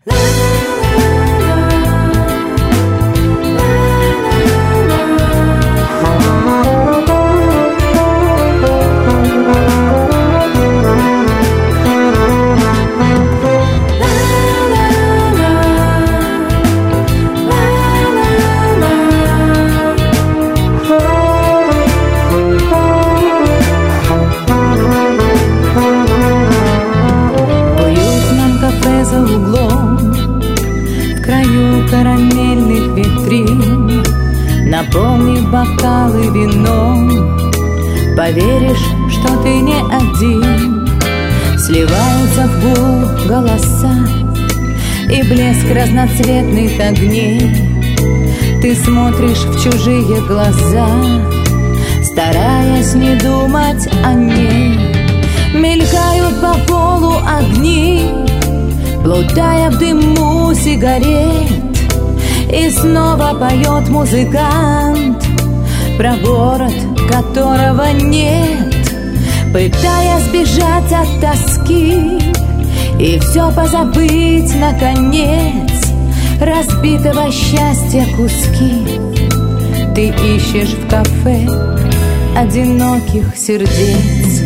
Карамельных витрин, наполни бокалы вином. Поверишь, что ты не один. Сливаются в гул голоса и блеск разноцветных огней. Ты смотришь в чужие глаза, стараясь не думать о ней. Мелькают по полу огни, плутая в дыму сигарет. И снова поет музыкант про город, которого нет, пытаясь сбежать от тоски и все позабыть наконец. Разбитого счастья куски ты ищешь в кафе одиноких сердец.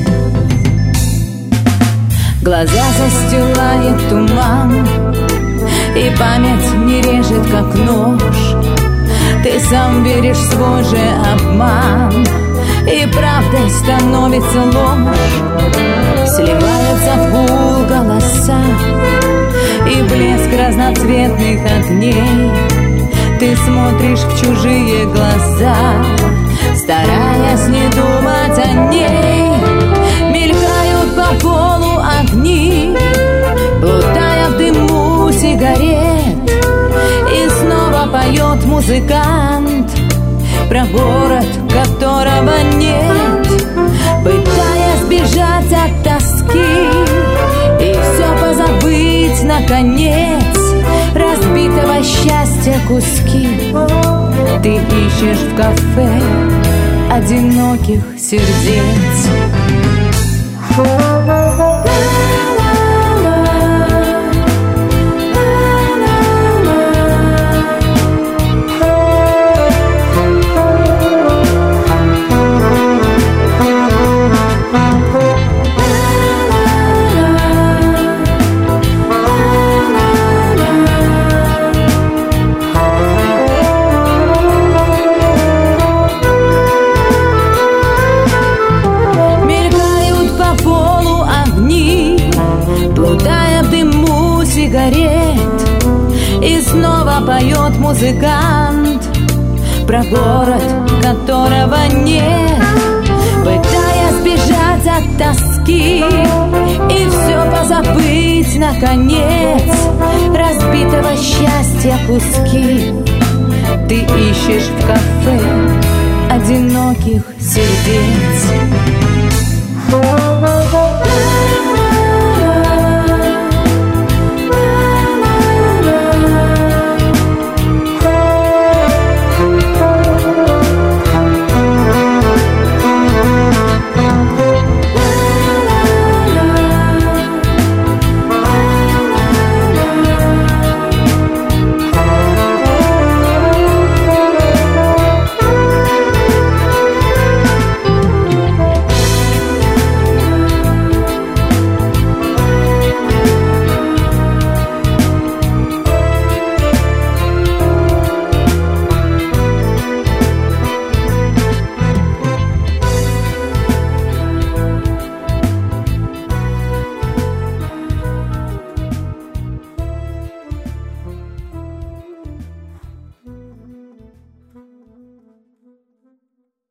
Глаза застилает туман, и память не режет, как нож. Ты сам веришь в свой же обман, и правдой становится ложь. Сливаются в гул голоса и блеск разноцветных огней. Ты смотришь в чужие глаза, стараясь не думать о ней. Мелькают по полу огни, плутая в дыму сигарет. И снова поет музыкант про город, которого нет, пытаясь сбежать от тоски и все позабыть наконец. Разбитого счастья куски ты ищешь в кафе одиноких сердец. И снова поет музыкант про город, которого нет, пытаясь сбежать от тоски и все позабыть наконец. Разбитого счастья куски ты ищешь в кафе одиноких сердец.